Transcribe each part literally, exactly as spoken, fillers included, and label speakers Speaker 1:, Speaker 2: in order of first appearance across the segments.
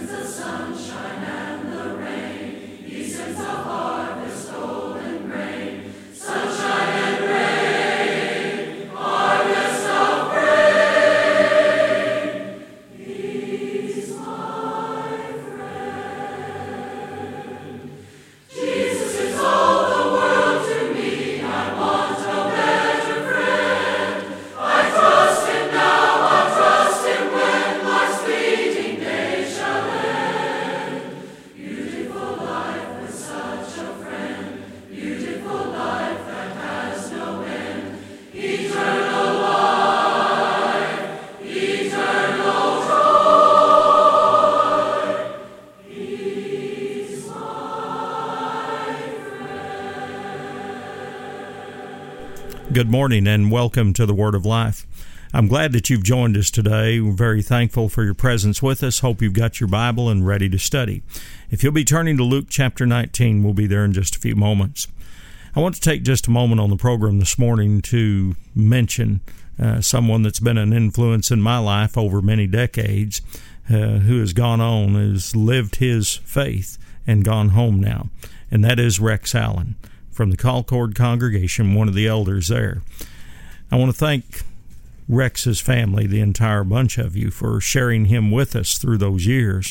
Speaker 1: Good morning and welcome to the Word of Life. I'm glad that you've joined us today. We're very thankful for your presence with us. Hope you've got your Bible and ready to study. If you'll be turning to Luke chapter nineteen, we'll be there in just a few moments. I want to take just a moment on the program this morning to mention uh, someone that's been an influence in my life over many decades, uh, who has gone on, has lived his faith and gone home now, and that is Rex Allen from the Concord congregation, one of the elders there. I want to thank Rex's family, the entire bunch of you, for sharing him with us through those years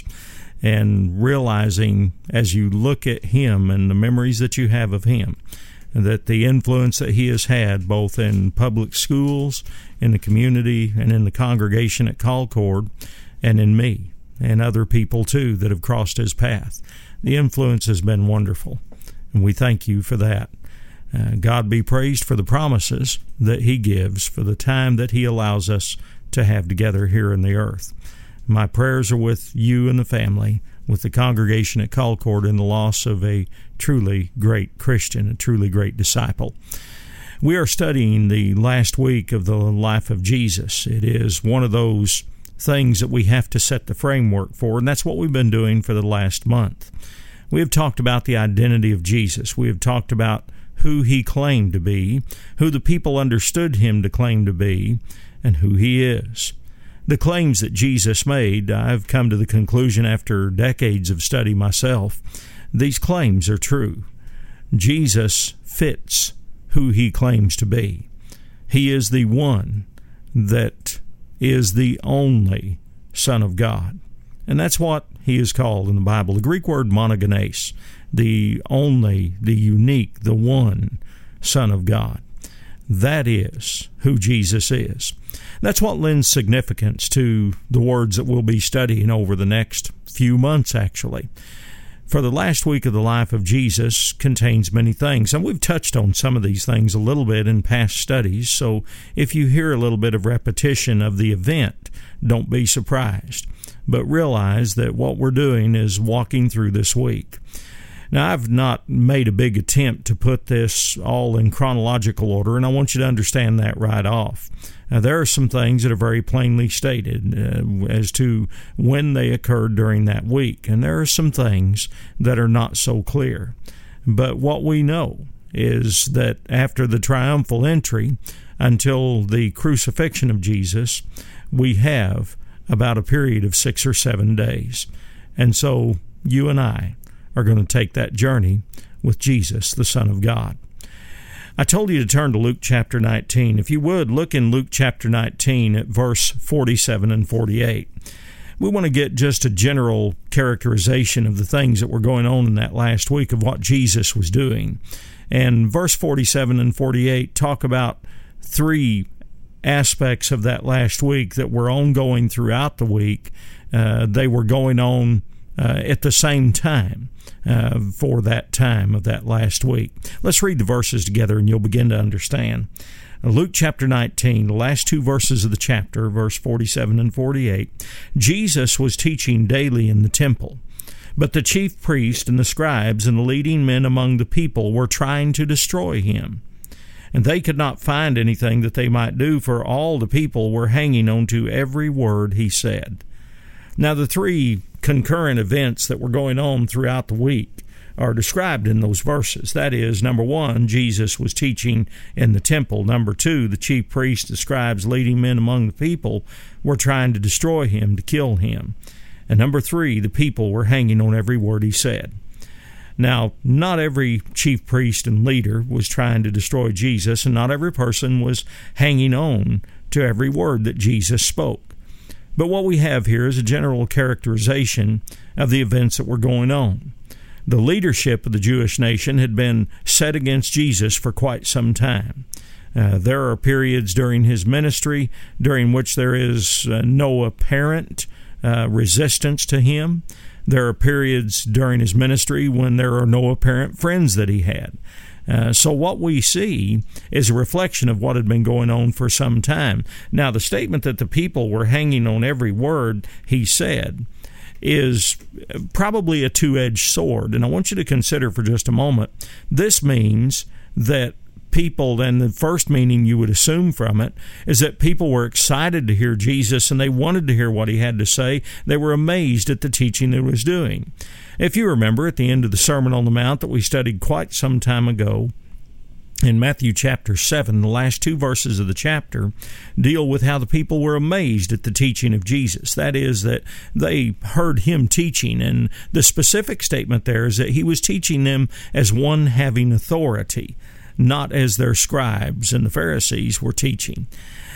Speaker 1: and realizing as you look at him and the memories that you have of him, that the influence that he has had both in public schools, in the community, and in the congregation at Concord, and in me and other people too that have crossed his path. The influence has been wonderful, and we thank you for that. Uh, God be praised for the promises that he gives, for the time that he allows us to have together here in the earth. My prayers are with you and the family, with the congregation at Concord in the loss of a truly great Christian, a truly great disciple. We are studying the last week of the life of Jesus. It is one of those things that we have to set the framework for, and that's what we've been doing for the last month. We have talked about the identity of Jesus. We have talked about who he claimed to be, who the people understood him to claim to be, and who he is. The claims that Jesus made, I've come to the conclusion after decades of study myself, these claims are true. Jesus fits who he claims to be. He is the one that is the only Son of God. And that's what he is called in the Bible. The Greek word monogenes, the only, the unique, the one Son of God. That is who Jesus is. That's what lends significance to the words that we'll be studying over the next few months, actually. For the last week of the life of Jesus contains many things, and we've touched on some of these things a little bit in past studies, so if you hear a little bit of repetition of the event, don't be surprised, but realize that what we're doing is walking through this week. Now, I've not made a big attempt to put this all in chronological order, and I want you to understand that right off. Now, there are some things that are very plainly stated uh, as to when they occurred during that week, and there are some things that are not so clear. But what we know is that after the triumphal entry until the crucifixion of Jesus, we have about a period of six or seven days. And so you and I are going to take that journey with Jesus, the Son of God. I told you to turn to Luke chapter nineteen. If you would, look in Luke chapter nineteen at verse forty-seven and forty-eight. We want to get just a general characterization of the things that were going on in that last week of what Jesus was doing. And verse forty-seven and forty-eight talk about three aspects of that last week that were ongoing throughout the week. Uh, they were going on uh, at the same time. Uh, for that time of that last week. Let's read the verses together and you'll begin to understand. Luke chapter nineteen, the last two verses of the chapter, verse forty-seven and forty-eight. Jesus was teaching daily in the temple, but the chief priests and the scribes and the leading men among the people were trying to destroy him. And they could not find anything that they might do, for all the people were hanging on to every word he said. Now, the three concurrent events that were going on throughout the week are described in those verses. That is, number one, Jesus was teaching in the temple. Number two, the chief priests, the scribes, leading men among the people were trying to destroy him, to kill him. And number three, the people were hanging on every word he said. Now, not every chief priest and leader was trying to destroy Jesus, and not every person was hanging on to every word that Jesus spoke. But what we have here is a general characterization of the events that were going on. The leadership of the Jewish nation had been set against Jesus for quite some time. Uh, there are periods during his ministry during which there is uh, no apparent uh, resistance to him. There are periods during his ministry when there are no apparent friends that he had. Uh, so what we see is a reflection of what had been going on for some time. Now, the statement that the people were hanging on every word he said is probably a two-edged sword. And I want you to consider for just a moment, this means that people, and the first meaning you would assume from it is that people were excited to hear Jesus and they wanted to hear what he had to say. They were amazed at the teaching that he was doing. If you remember at the end of the Sermon on the Mount that we studied quite some time ago, in Matthew chapter seven, the last two verses of the chapter deal with how the people were amazed at the teaching of Jesus. That is, that they heard him teaching, and the specific statement there is that he was teaching them as one having authority, not as their scribes and the Pharisees were teaching.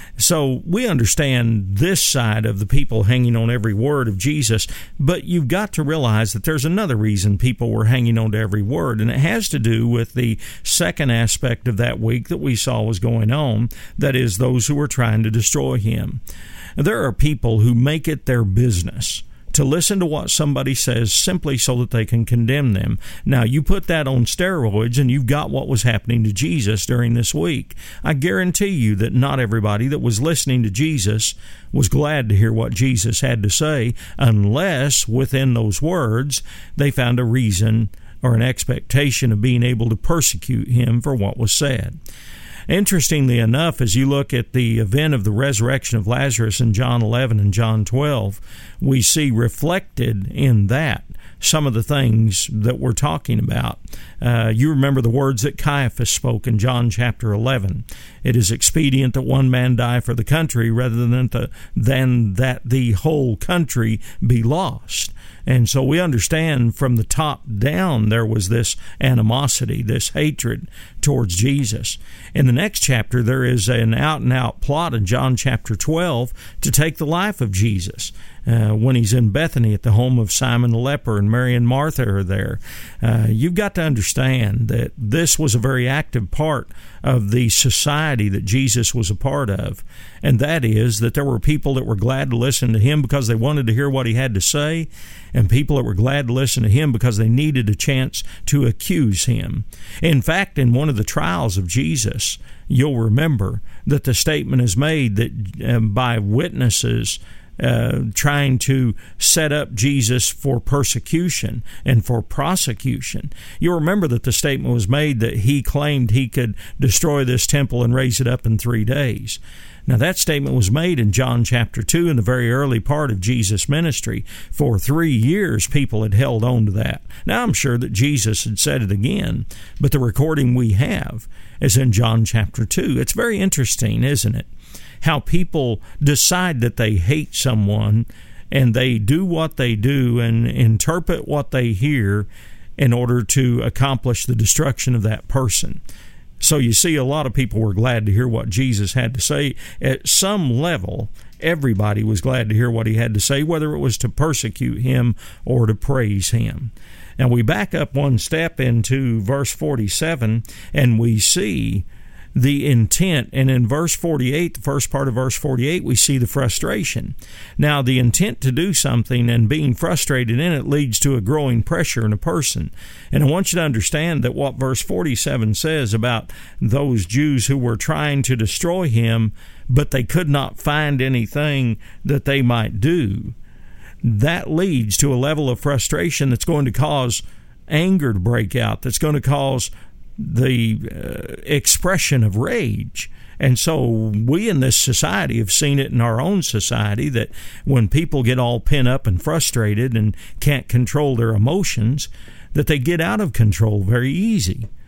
Speaker 1: So we understand this side of the people hanging on every word of Jesus, but you've got to realize that there's another reason people were hanging on to every word, and it has to do with the second aspect of that week that we saw was going on, that is, those who were trying to destroy him. There are people who make it their business to listen to what somebody says simply so that they can condemn them. Now, you put that on steroids and you've got what was happening to Jesus during this week. I guarantee you that not everybody that was listening to Jesus was glad to hear what Jesus had to say, unless within those words they found a reason or an expectation of being able to persecute him for what was said. Interestingly enough, as you look at the event of the resurrection of Lazarus in John eleven and John twelve, we see reflected in that some of the things that we're talking about. Uh, you remember the words that Caiaphas spoke in John chapter eleven. It is expedient that one man die for the country rather than, the, than that the whole country be lost. And so we understand from the top down there was this animosity, this hatred towards Jesus. In the next chapter, there is an out-and-out plot in John chapter twelve to take the life of Jesus. Uh, when he's in Bethany at the home of Simon the leper and Mary and Martha are there. Uh, you've got to understand that this was a very active part of the society that Jesus was a part of, and that is that there were people that were glad to listen to him because they wanted to hear what he had to say, and people that were glad to listen to him because they needed a chance to accuse him. In fact, in one of the trials of Jesus, you'll remember that the statement is made that um, by witnesses Uh, trying to set up Jesus for persecution and for prosecution. You'll remember that the statement was made that he claimed he could destroy this temple and raise it up in three days. Now, that statement was made in John chapter two in the very early part of Jesus' ministry. For three years, people had held on to that. Now, I'm sure that Jesus had said it again, but the recording we have is in John chapter two. It's very interesting, isn't it? How people decide that they hate someone and they do what they do and interpret what they hear in order to accomplish the destruction of that person. So you see, a lot of people were glad to hear what Jesus had to say. At some level, everybody was glad to hear what he had to say, whether it was to persecute him or to praise him. Now we back up one step into verse forty-seven, and we see the intent, and in verse forty-eight, the first part of verse forty-eight, we see the frustration. Now, the intent to do something and being frustrated in it leads to a growing pressure in a person. And I want you to understand that what verse forty-seven says about those Jews who were trying to destroy him, but they could not find anything that they might do, that leads to a level of frustration that's going to cause anger to break out, that's going to cause the uh, expression of rage. And so we in this society have seen it in our own society that when people get all pent up and frustrated and can't control their emotions, that they get out of control very easy.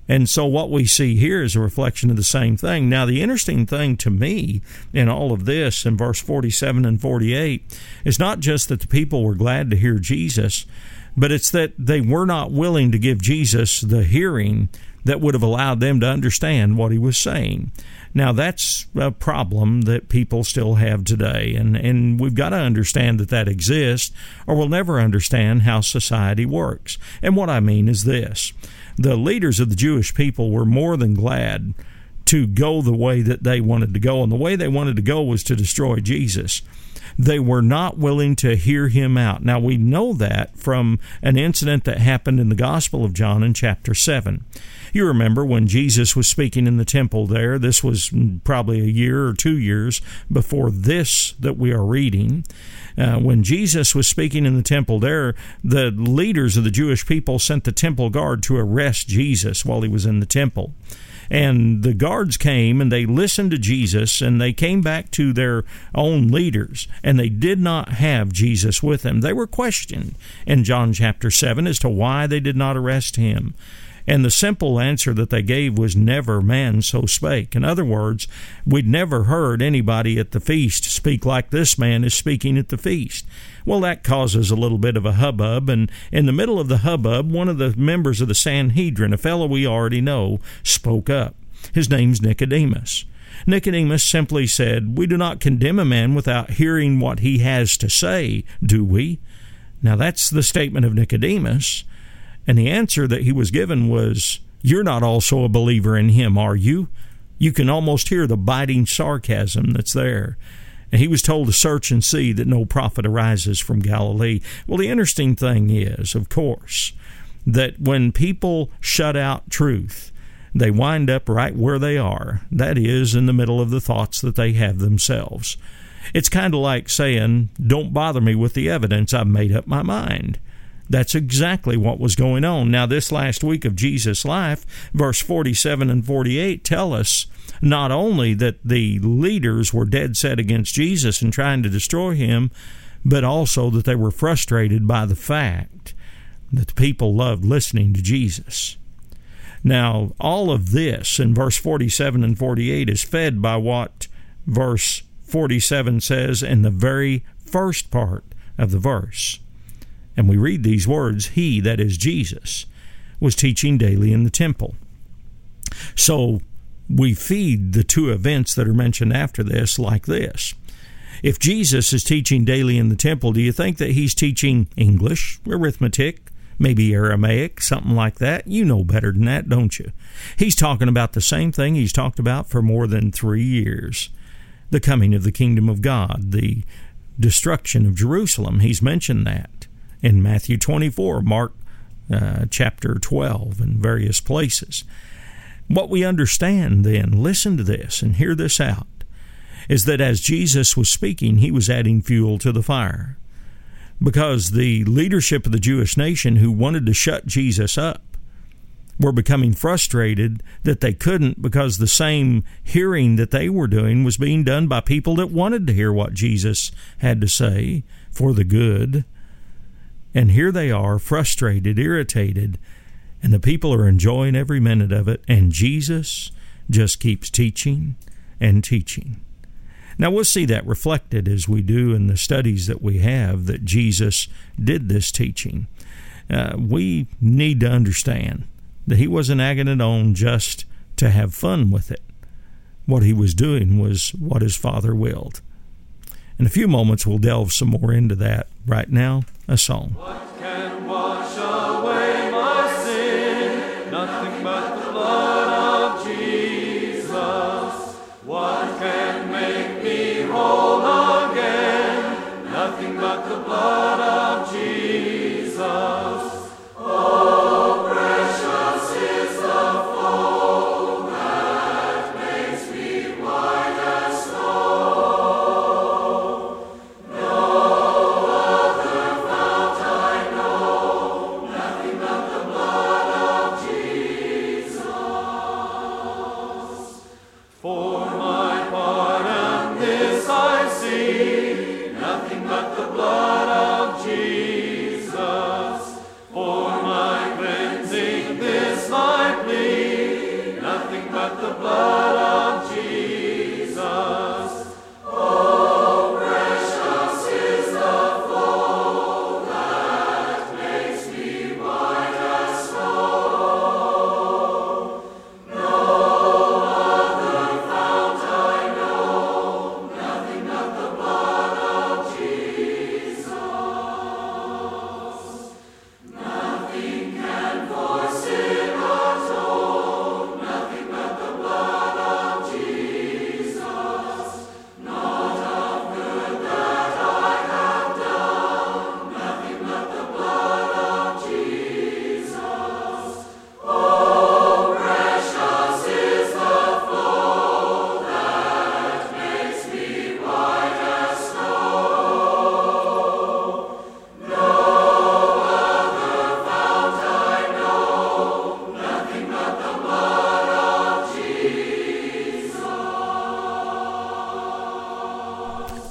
Speaker 1: And so what we see here is a reflection of the same thing. Now, the interesting thing to me in all of this, in verse forty-seven and forty-eight, is not just that the people were glad to hear Jesus, but it's that they were not willing to give Jesus the hearing that would have allowed them to understand what he was saying. Now, that's a problem that people still have today, and, and we've got to understand that that exists, or we'll never understand how society works. And what I mean is this. The leaders of the Jewish people were more than glad to go the way that they wanted to go, and the way they wanted to go was to destroy Jesus. They were not willing to hear him out. Now, we know that from an incident that happened in the Gospel of John in chapter seven. You remember when Jesus was speaking in the temple there. This was probably a year or two years before this that we are reading. Uh, when Jesus was speaking in the temple there, the leaders of the Jewish people sent the temple guard to arrest Jesus while he was in the temple. And the guards came and they listened to Jesus, and they came back to their own leaders, and they did not have Jesus with them. They were questioned in John chapter seven as to why they did not arrest him. And the simple answer that they gave was, never man so spake. In other words, we'd never heard anybody at the feast speak like this man is speaking at the feast. Well, that causes a little bit of a hubbub, and in the middle of the hubbub, one of the members of the Sanhedrin, a fellow we already know, spoke up. His name's Nicodemus. Nicodemus simply said, "We do not condemn a man without hearing what he has to say, do we?" Now, that's the statement of Nicodemus. And the answer that he was given was, "You're not also a believer in him, are you?" You can almost hear the biting sarcasm that's there. And he was told to search and see that no prophet arises from Galilee. Well, the interesting thing is, of course, that when people shut out truth, they wind up right where they are. That is, in the middle of the thoughts that they have themselves. It's kind of like saying, "Don't bother me with the evidence, I've made up my mind." That's exactly what was going on. Now, this last week of Jesus' life, verse forty-seven and forty-eight tell us not only that the leaders were dead set against Jesus and trying to destroy him, but also that they were frustrated by the fact that the people loved listening to Jesus. Now, all of this in verse forty-seven and forty-eight is fed by what verse forty-seven says in the very first part of the verse. And we read these words, "He," that is Jesus, "was teaching daily in the temple." So we feed the two events that are mentioned after this like this. If Jesus is teaching daily in the temple, do you think that he's teaching English, arithmetic, maybe Aramaic, something like that? You know better than that, don't you? He's talking about the same thing he's talked about for more than three years. The coming of the kingdom of God, the destruction of Jerusalem. He's mentioned that in Matthew twenty-four, Mark uh, chapter twelve, and various places. What we understand then, listen to this and hear this out, is that as Jesus was speaking, he was adding fuel to the fire. Because the leadership of the Jewish nation who wanted to shut Jesus up were becoming frustrated that they couldn't, because the same hearing that they were doing was being done by people that wanted to hear what Jesus had to say for the good. And here they are, frustrated, irritated, and the people are enjoying every minute of it, and Jesus just keeps teaching and teaching. Now, we'll see that reflected as we do in the studies that we have, that Jesus did this teaching. Uh, we need to understand that he wasn't egging it on just to have fun with it. What he was doing was what his Father willed. In a few moments, we'll delve some more into that. Right now, a song.
Speaker 2: What can wash away my sin? Nothing but the blood of Jesus. What can make me whole again? Nothing but the blood of Jesus. Oh, precious is the foam that makes me white as snow. No other fount I know, nothing but the blood of Jesus. For my part and this I see, nothing but the blood of Jesus.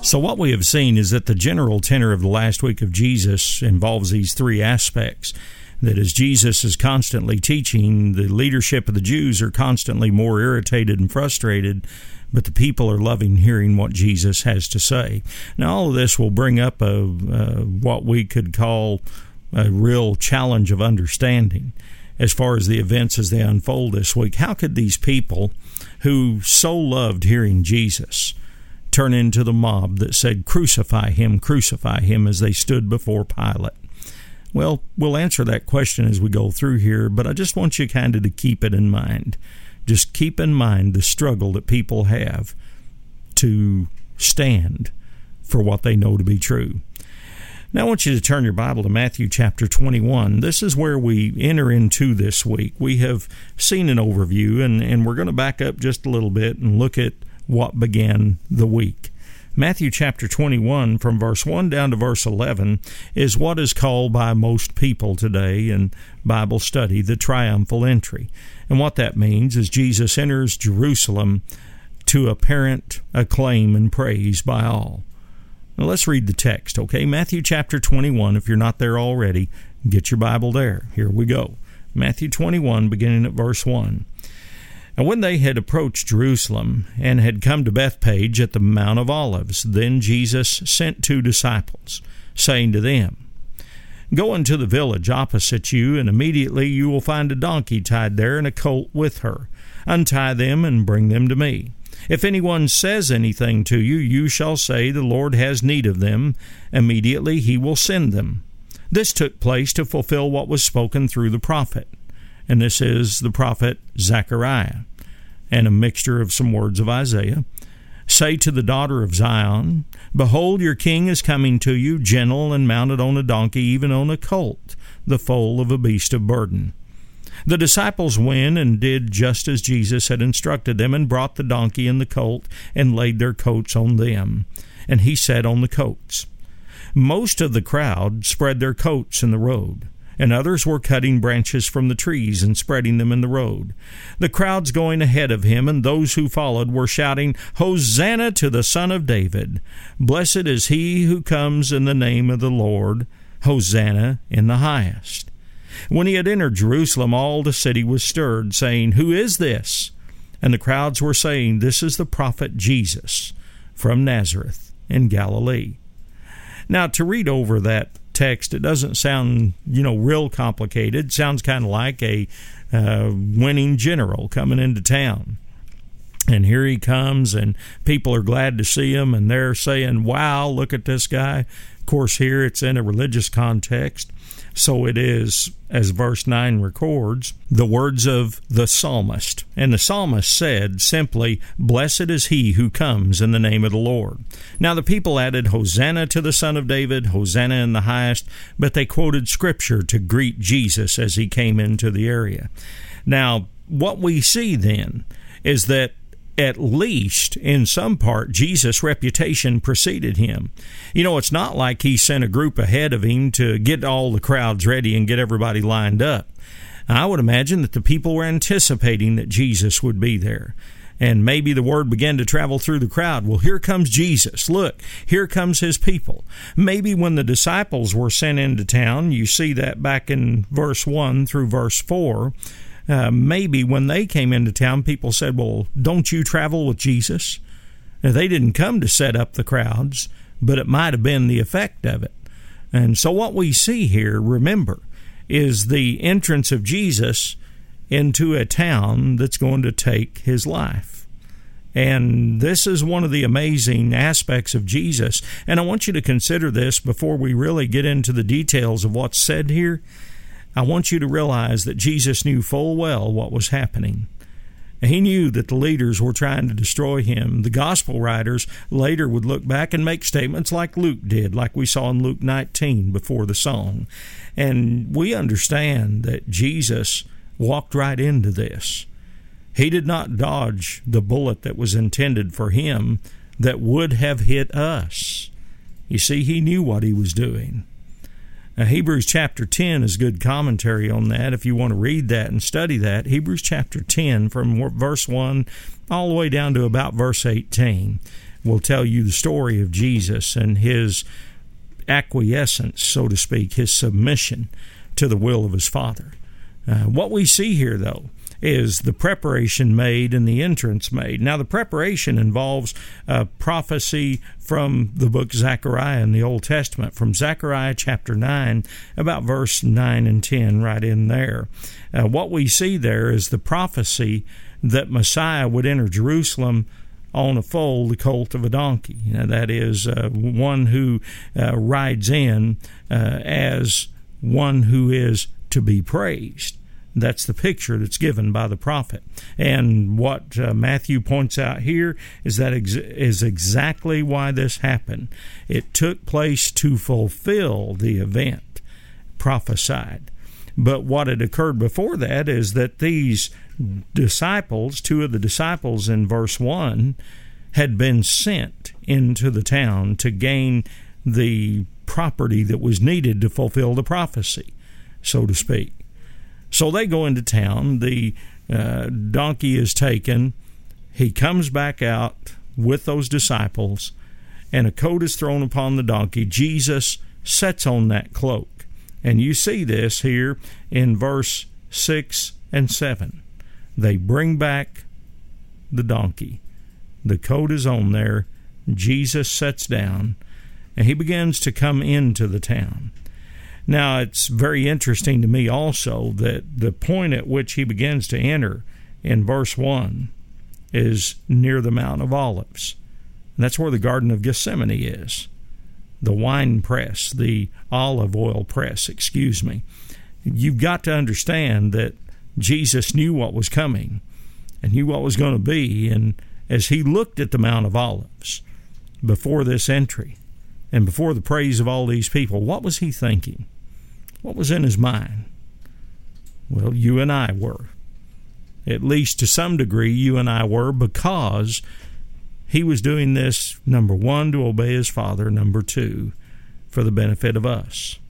Speaker 1: So what we have seen is that the general tenor of the last week of Jesus involves these three aspects. That as Jesus is constantly teaching, the leadership of the Jews are constantly more irritated and frustrated, but the people are loving hearing what Jesus has to say. Now, all of this will bring up a, uh, what we could call a real challenge of understanding as far as the events as they unfold this week. How could these people who so loved hearing Jesus turn into the mob that said, "Crucify him, crucify him," as they stood before Pilate? Well, we'll answer that question as we go through here, but I just want you kind of to keep it in mind. Just keep in mind the struggle that people have to stand for what they know to be true. Now I want you to turn your Bible to Matthew chapter twenty-one. This is where we enter into this week. We have seen an overview, and, and we're going to back up just a little bit and look at what began the week. Matthew chapter twenty-one, from verse one down to verse eleven, is what is called by most people today in Bible study the triumphal entry. And what that means is Jesus enters Jerusalem to apparent acclaim and praise by all. Now let's read the text, okay? Matthew chapter twenty-one, if you're not there already, get your Bible there. Here we go. Matthew twenty-one, beginning at verse one. And when they had approached Jerusalem and had come to Bethphage at the Mount of Olives, then Jesus sent two disciples, saying to them, "Go into the village opposite you, and immediately you will find a donkey tied there and a colt with her. Untie them and bring them to me. If anyone says anything to you, you shall say, 'The Lord has need of them.' Immediately he will send them." This took place to fulfill what was spoken through the prophet. And this is the prophet Zechariah, and a mixture of some words of Isaiah. "Say to the daughter of Zion, Behold, your king is coming to you, gentle and mounted on a donkey, even on a colt, the foal of a beast of burden." The disciples went and did just as Jesus had instructed them, and brought the donkey and the colt, and laid their coats on them. And he sat on the coats. Most of the crowd spread their coats in the road, and others were cutting branches from the trees and spreading them in the road. The crowds going ahead of him and those who followed were shouting, "Hosanna to the Son of David! Blessed is he who comes in the name of the Lord! Hosanna in the highest!" When he had entered Jerusalem, all the city was stirred, saying, "Who is this?" And the crowds were saying, "This is the prophet Jesus from Nazareth in Galilee." Now, to read over that text, it doesn't sound, you know, real complicated. It sounds kind of like a uh, winning general coming into town. And here he comes, and people are glad to see him, and they're saying, "Wow, look at this guy." Of course, here it's in a religious context. So it is, as verse nine records, the words of the psalmist. And the psalmist said simply, "Blessed is he who comes in the name of the Lord." Now the people added, "Hosanna to the Son of David, Hosanna in the highest," but they quoted Scripture to greet Jesus as he came into the area. Now, what we see then is that at least in some part, Jesus' reputation preceded him. You know, it's not like he sent a group ahead of him to get all the crowds ready and get everybody lined up. I would imagine that the people were anticipating that Jesus would be there. And maybe the word began to travel through the crowd. Well, here comes Jesus. Look, here comes his people. Maybe when the disciples were sent into town, you see that back in verse one through verse four, Uh, maybe when they came into town, people said, "Well, don't you travel with Jesus?" Now, they didn't come to set up the crowds, but it might have been the effect of it. And so what we see here, remember, is the entrance of Jesus into a town that's going to take his life. And this is one of the amazing aspects of Jesus. And I want you to consider this before we really get into the details of what's said here. I want you to realize that Jesus knew full well what was happening. He knew that the leaders were trying to destroy him. The gospel writers later would look back and make statements like Luke did, like we saw in Luke nineteen before the song. And we understand that Jesus walked right into this. He did not dodge the bullet that was intended for him that would have hit us. You see, he knew what he was doing. Now, Hebrews chapter ten is good commentary on that if you want to read that and study that. Hebrews chapter ten from verse one all the way down to about verse eighteen. will tell you the story of Jesus and his acquiescence, so to speak, his submission to the will of his Father. Uh, what we see here, though, is the preparation made and the entrance made. Now, the preparation involves a prophecy from the book Zechariah in the Old Testament, from Zechariah chapter nine, about verse nine and ten, right in there. Uh, what we see there is the prophecy that Messiah would enter Jerusalem on a foal, the colt of a donkey. Now, that is uh, one who uh, rides in uh, as one who is to be praised. That's the picture that's given by the prophet. And what uh, Matthew points out here is that ex- is exactly why this happened. It took place to fulfill the event prophesied. But what had occurred before that is that these disciples, two of the disciples in verse one, had been sent into the town to gain the property that was needed to fulfill the prophecy, so to speak. So they go into town, the uh, donkey is taken, he comes back out with those disciples, and a coat is thrown upon the donkey. Jesus sits on that cloak. And you see this here in verse six and seven. They bring back the donkey. The coat is on there. Jesus sits down, and he begins to come into the town. Now, it's very interesting to me also that the point at which he begins to enter in verse one is near the Mount of Olives. And that's where the Garden of Gethsemane is. The wine press, the olive oil press, excuse me. You've got to understand that Jesus knew what was coming and knew what was going to be. And as he looked at the Mount of Olives before this entry and before the praise of all these people, what was he thinking? What was in his mind? Well, you and I were. At least to some degree, you and I were, because he was doing this, number one, to obey his Father, number two, for the benefit of us.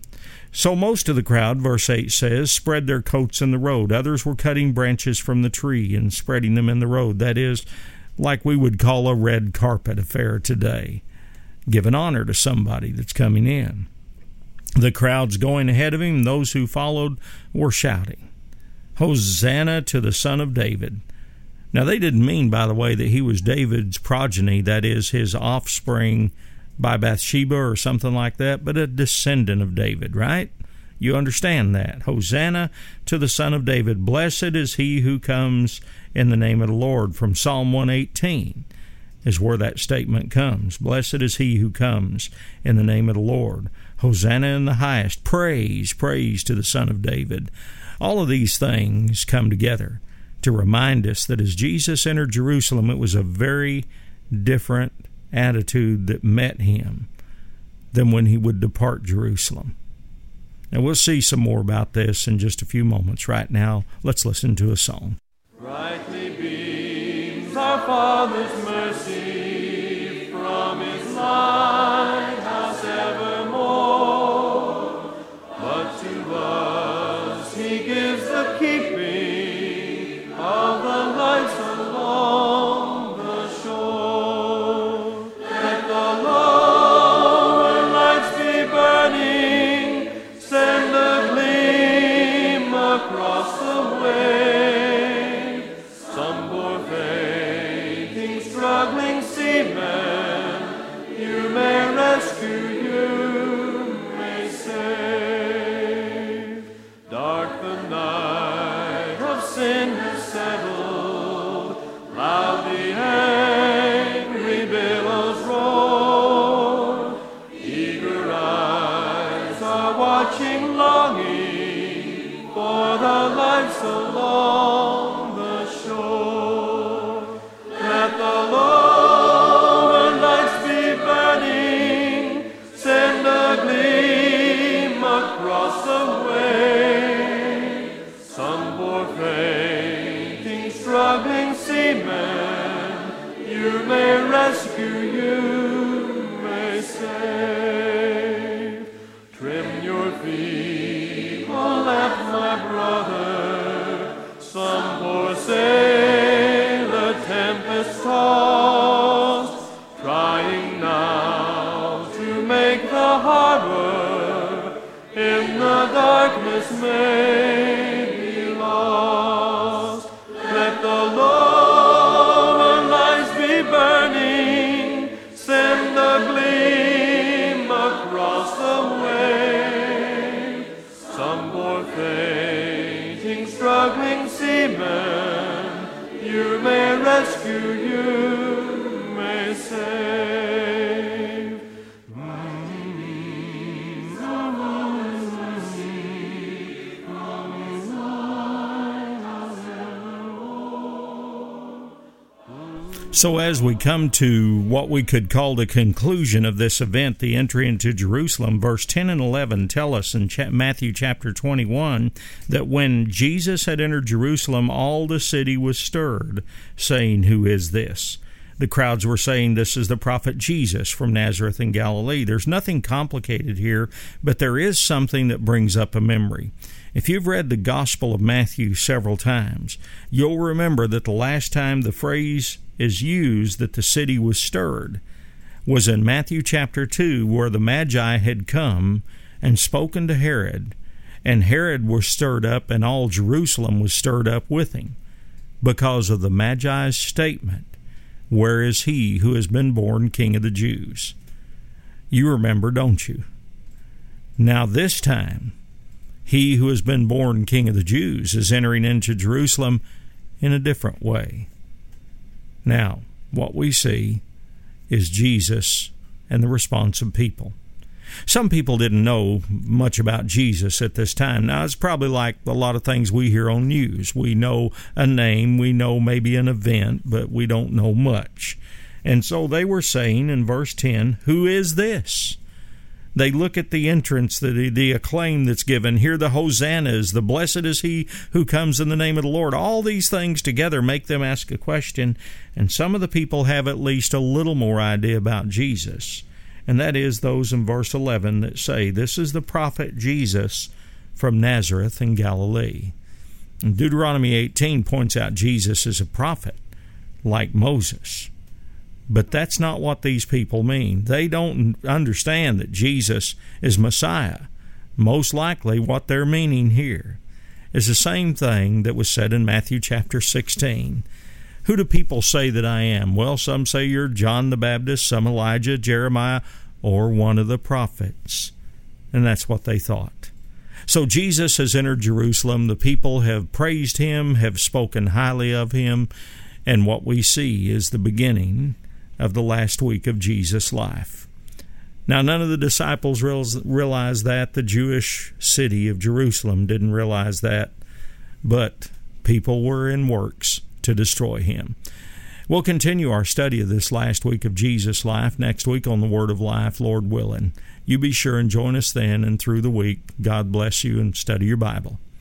Speaker 1: So most of the crowd, verse eight says, spread their coats in the road. Others were cutting branches from the tree and spreading them in the road. That is, like we would call a red carpet affair today, giving honor to somebody that's coming in. The crowds going ahead of him, those who followed, were shouting, Hosanna to the Son of David. Now, they didn't mean, by the way, that he was David's progeny, that is, his offspring by Bathsheba or something like that, but a descendant of David, right? You understand that. Hosanna to the Son of David. Blessed is he who comes in the name of the Lord. From Psalm one eighteen is where that statement comes. Blessed is he who comes in the name of the Lord. Hosanna in the highest. Praise, praise to the Son of David. All of these things come together to remind us that as Jesus entered Jerusalem, it was a very different attitude that met him than when he would depart Jerusalem. And we'll see some more about this in just a few moments. Right now, let's listen to a song.
Speaker 2: Brightly beams our Father's mercy from his lighthouse evermore, but to us he gives the keeping of the lights along the shore. Let the lower lights be burning, send a gleam across the way. Some poor fainting, struggling seamen, you may rescue, you may save. Dark the night of sin has settled, loud the angry billows roar. Eager eyes are watching, longing for the lights along the shore. Let the lower lights be burning, send a gleam across the way. Some poor fainting, struggling seamen, you may rescue, you may save. Trim your feeble lamp, my brother, some poor sailor tempest tossed, sinners may be lost. Let the lower lights be burning, send the gleam across the way. Some poor fainting, struggling seaman, you may rescue, you may save.
Speaker 1: So as we come to what we could call the conclusion of this event, the entry into Jerusalem, verse ten and eleven tell us in Matthew chapter twenty-one that when Jesus had entered Jerusalem, all the city was stirred, saying, "Who is this?" The crowds were saying, "This is the prophet Jesus from Nazareth in Galilee." There's nothing complicated here, but there is something that brings up a memory. If you've read the Gospel of Matthew several times, you'll remember that the last time the phrase is used that the city was stirred was in Matthew chapter two, where the Magi had come and spoken to Herod, and Herod was stirred up and all Jerusalem was stirred up with him because of the Magi's statement, "Where is he who has been born King of the Jews?" You remember, don't you? Now this time, he who has been born King of the Jews is entering into Jerusalem in a different way. Now, what we see is Jesus and the response of people. Some people didn't know much about Jesus at this time. Now, it's probably like a lot of things we hear on news. We know a name, we know maybe an event, but we don't know much. And so they were saying in verse ten, "Who is this?" They look at the entrance, the, the acclaim that's given. Hear the hosannas, the blessed is he who comes in the name of the Lord. All these things together make them ask a question, and some of the people have at least a little more idea about Jesus. And that is those in verse eleven that say, "This is the prophet Jesus from Nazareth in Galilee." And Deuteronomy eighteen points out Jesus is a prophet, like Moses. But that's not what these people mean. They don't understand that Jesus is Messiah. Most likely what they're meaning here is the same thing that was said in Matthew chapter sixteen. "Who do people say that I am?" Well, some say you're John the Baptist, some Elijah, Jeremiah, or one of the prophets. And that's what they thought. So Jesus has entered Jerusalem. The people have praised him, have spoken highly of him, and what we see is the beginning of the last week of Jesus' life. Now, none of the disciples realized that. The Jewish city of Jerusalem didn't realize that, but people were in works to destroy him. We'll continue our study of this last week of Jesus' life next week on the Word of Life, Lord willing. You be sure and join us then and through the week. God bless you, and study your Bible.